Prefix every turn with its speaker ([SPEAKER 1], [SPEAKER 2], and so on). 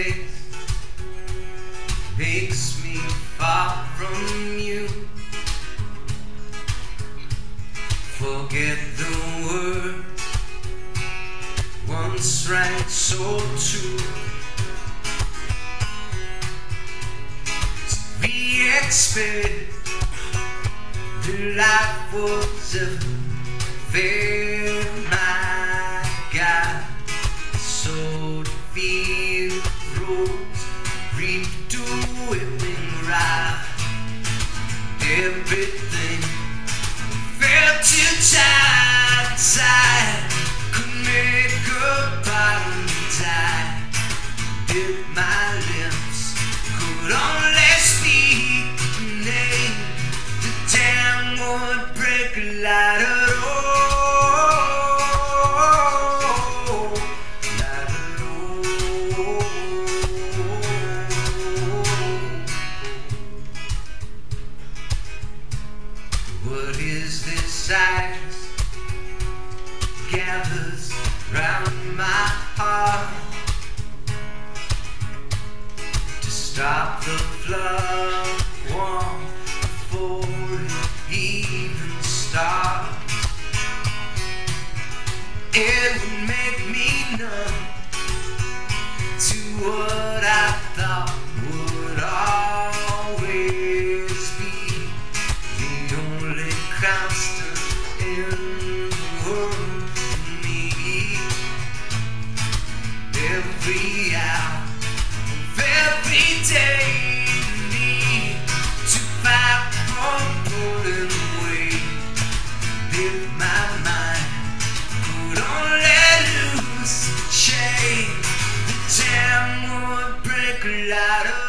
[SPEAKER 1] place makes me far from you. Forget the words once rang so true. We expect the life was a fair, my God. So to feel rose, reap to whipping right. Everything felt too tight, could make a bottom die. If my lips could only speak the name, the dam would break light at all. What is this ice gathers round my heart to stop the flood warm before it even starts? It would make me numb to what I thought would always be the only constant in the world for me. Every hour of every day need to fight for pulling away. If my mind could only lose shame, the jam would break a lot of